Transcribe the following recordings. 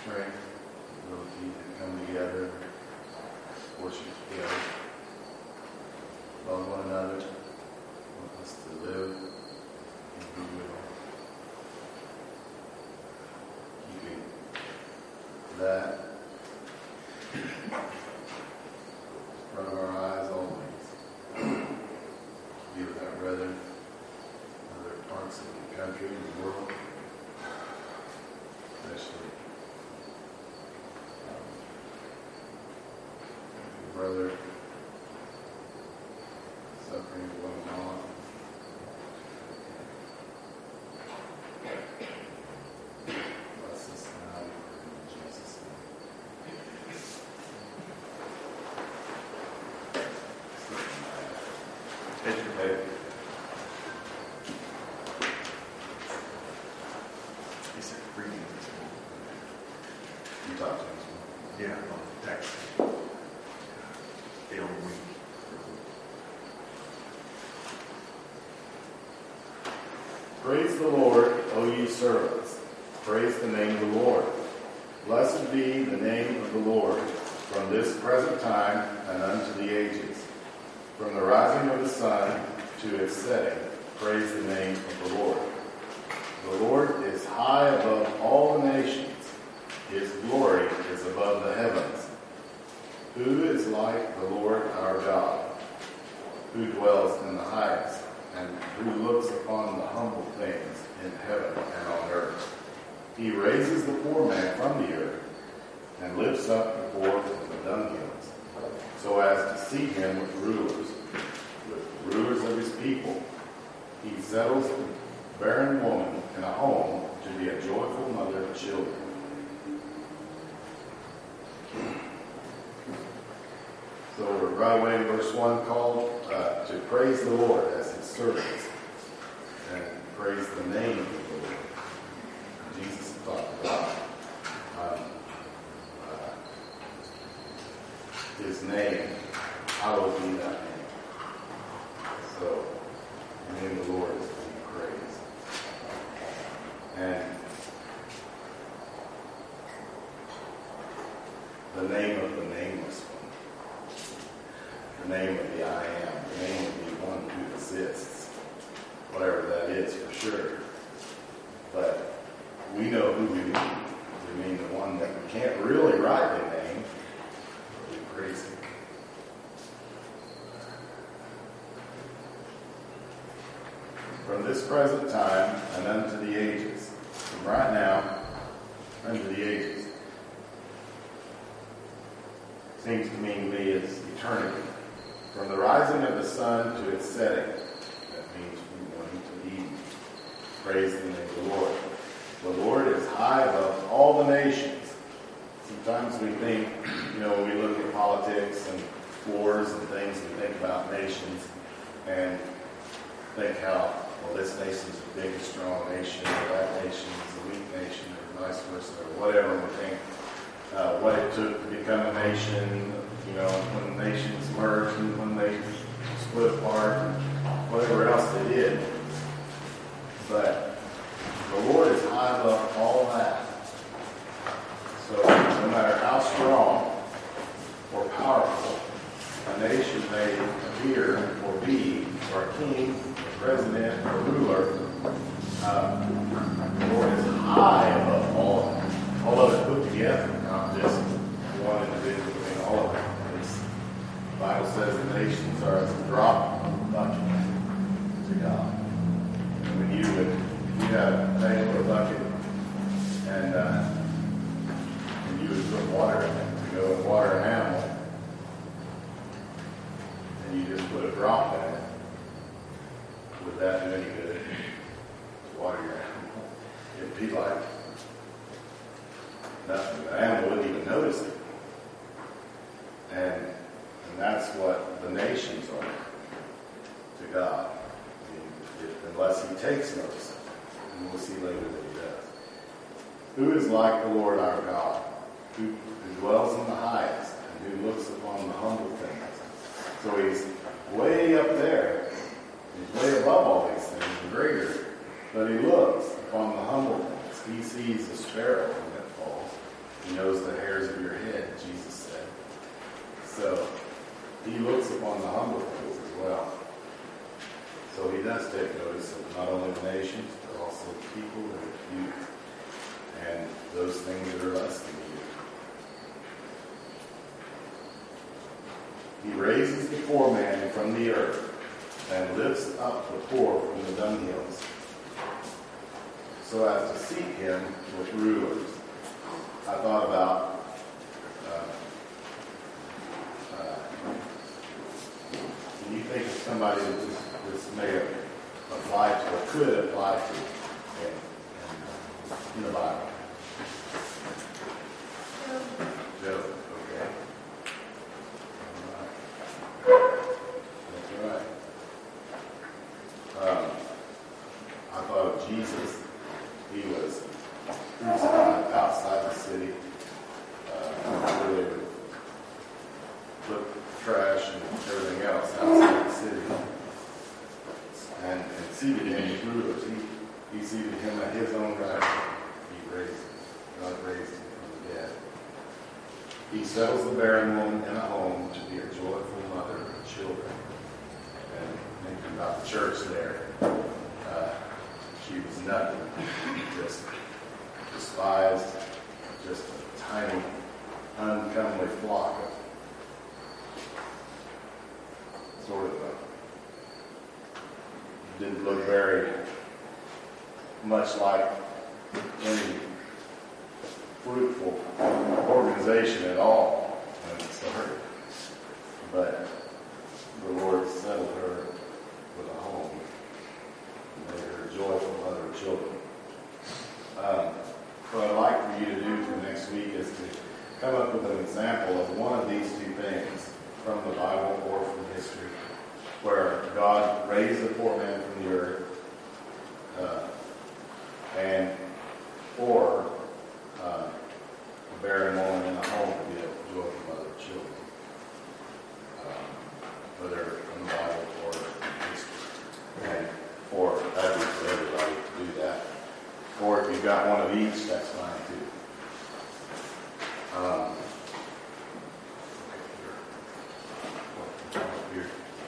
strength, ability to come together, worship together, love one another, want us to live in goodwill, keeping that in front of our eyes always. Be with our brethren in other parts of the country and the world, especially brother suffering going on. Bless us now in Jesus' name. Educate. He said greetings. You talk to us. Yeah, on text. Day on the week. Praise the Lord, O ye servants. Praise the name of the Lord. Blessed be the name of the Lord from this present time and unto the ages. From the rising of the sun to its setting, praise the name of the Lord. The Lord is high above all the nations. His glory is above the heavens. Who is like the Lord our God, who dwells in the heights, and who looks upon the humble things in heaven and on earth? He raises the poor man from the earth, and lifts up the poor from the dunghills, so as to seat him with the rulers of his people. He settles the barren woman in a home to be a joyful mother of children. So we're right away in verse 1 called to praise the Lord as his servants and praise the name of the Lord. Jesus talked about his name. Hallowed be that name. So the name of the Lord is to be praised. And the name of the nameless one. The name of the I am, the name of the one who exists, whatever that is for sure. But we know who we mean. We mean the one that we can't really rightly name, but we praise him. From this present time and unto the ages, from right now unto the ages, seems to mean to me it's eternity. From the rising of the sun to its setting, that means from morning to evening. Praise the name of the Lord. The Lord is high above all the nations. Sometimes we think, when we look at politics and wars and things, we think about nations and think how, this nation's a big, strong nation, or that nation is a weak nation, or vice versa, or whatever. We think what it took to become a nation, when nations merged and when they split apart, and whatever else they did. But the Lord is high above all that. So no matter how strong or powerful a nation may appear or be, or a king, a president, or a ruler, the Lord is high above all of it put together, not just one individual, all of it. The Bible says the nations are as a drop of a bucket to God. And when you had a thing with a bucket and you would put water in it to go and water an animal, and you just put a drop in it, would that do any good to water your animal? It'd be like nothing. The animal wouldn't even notice it. And that's what the nations are to God. Unless he takes notice of it. And we'll see later that he does. Who is like the Lord our God, who dwells in the highest and who looks upon the humble things? So he's way up there. He's way above all these things and greater. But he looks upon the humble things. He sees the sparrow when it falls, He knows the hairs of your head, Jesus said. So he looks upon the humble things as well. So he does take notice of not only the nations, but also the people and the youth, and those things that are less than you. He raises the poor man from the earth and lifts up the poor from the dunghills, so as to seat him with rulers. I thought about can you think of somebody that this may have applied to or could apply to in the Bible? Job, okay. That's right. I thought of Jesus. He was crucified outside the city, where they would put trash and everything else outside the city, and seated him with rulers. He seated him at his own right. God raised him from the dead. He settles the barren woman in a home to be a joyful mother of children. And thinking about the church there, she was nothing, just despised, just a tiny, uncomely flock of sort of didn't look very much like any fruitful organization at all when it started. But the Lord settled her with a home and made her a joyful mother of children. What I'd like for you to do for next week is to come up with an example of one of these two things from the Bible or from history, where God raised a poor man from the earth, or a barren woman in a home to be a joyful mother of children, whether from the Bible or from history. And that'd be for everybody to do that. Or if you've got one of each, that's fine too. Here.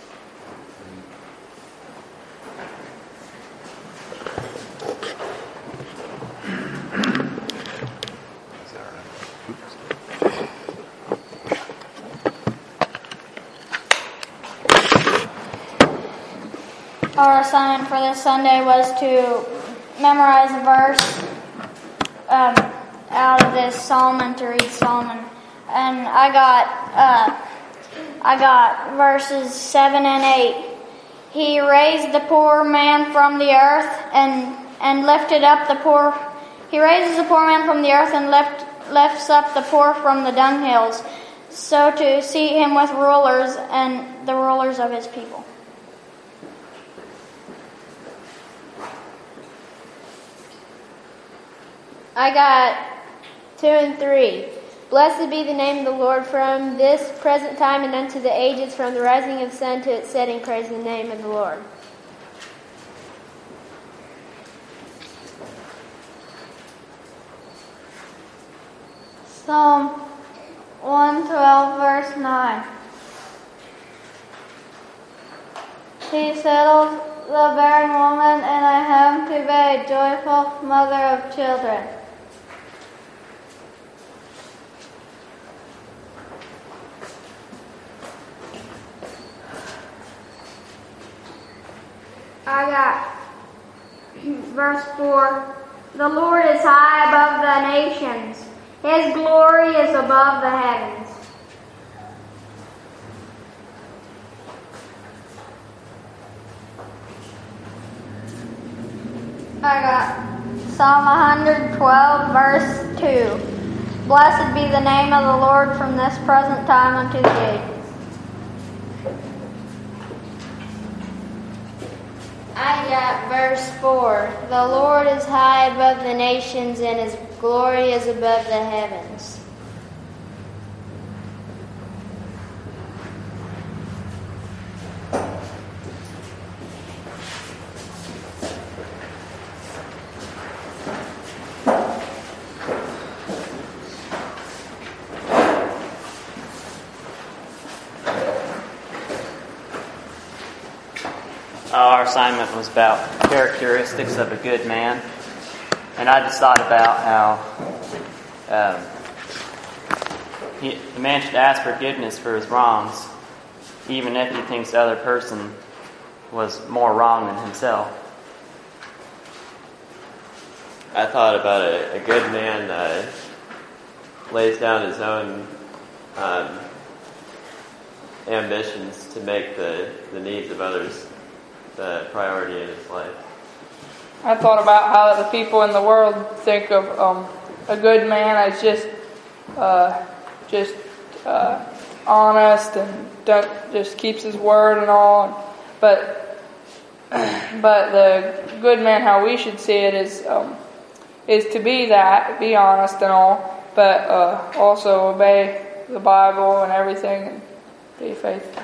Our assignment for this Sunday was to memorize a verse out of this Solomon, to read Solomon, and I got verses 7 and 8. He raised the poor man from the earth and lifted up the poor. He raises the poor man from the earth and lifts up the poor from the dunghills, so to seat him with rulers and the rulers of his people. I got 2 and 3. Blessed be the name of the Lord from this present time and unto the ages, from the rising of the sun to its setting. Praise the name of the Lord. Psalm 112, verse 9. He settled the barren woman in a home to be a joyful mother of children. I got verse 4. The Lord is high above the nations. His glory is above the heavens. I got Psalm 112, verse 2. Blessed be the name of the Lord from this present time unto the ages. I got verse 4. The Lord is high above the nations, and his glory is above the heavens. assignment was about characteristics of a good man. And I just thought about how the man should ask forgiveness for his wrongs, even if he thinks the other person was more wrong than himself. I thought about a good man lays down his own ambitions to make the needs of others the priority in his life. I thought about how the people in the world think of a good man as just honest and just keeps his word and all. But the good man, how we should see it, is to be honest and all, but also obey the Bible and everything and be faithful.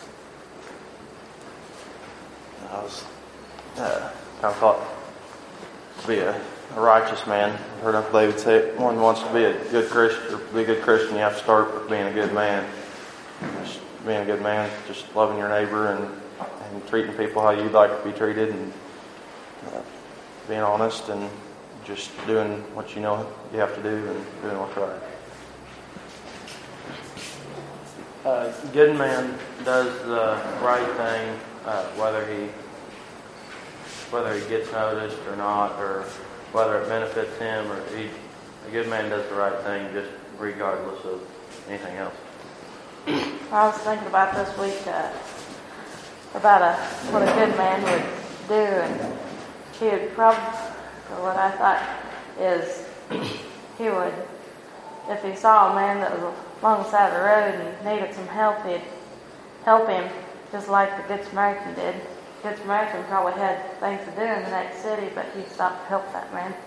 I was kind of thought to be a righteous man. I heard Uncle David say it. One wants to be a good Christian, or be a good Christian, you have to start with being a good man. Just being a good man, just loving your neighbor and treating people how you'd like to be treated, and being honest and just doing what you know you have to do and doing what's right. A good man does the right thing, whether he gets noticed or not, or whether it benefits him, or a good man does the right thing just regardless of anything else. I was thinking about this week about what a good man would do, and he would probably, or what I thought is, he would, if he saw a man that was along the side of the road and needed some help, he'd help him just like the Good Samaritan did. Good Samaritan probably had things to do in the next city, but he stopped to help that man.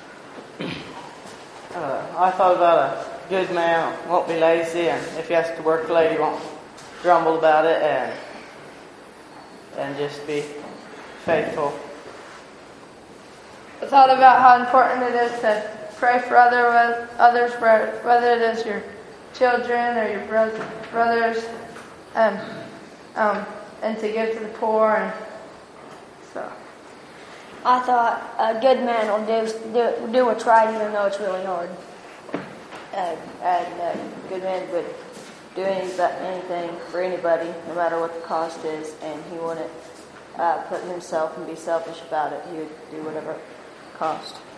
I thought about a good man won't be lazy, and if he has to work late, he won't grumble about it, and just be faithful. I thought about how important it is to pray for others, whether it is your children or your brothers, and to give to the poor, and so. I thought a good man will do what's right even though it's really hard. And a good man would do anything for anybody, no matter what the cost is, and he wouldn't put himself and be selfish about it. He would do whatever it cost.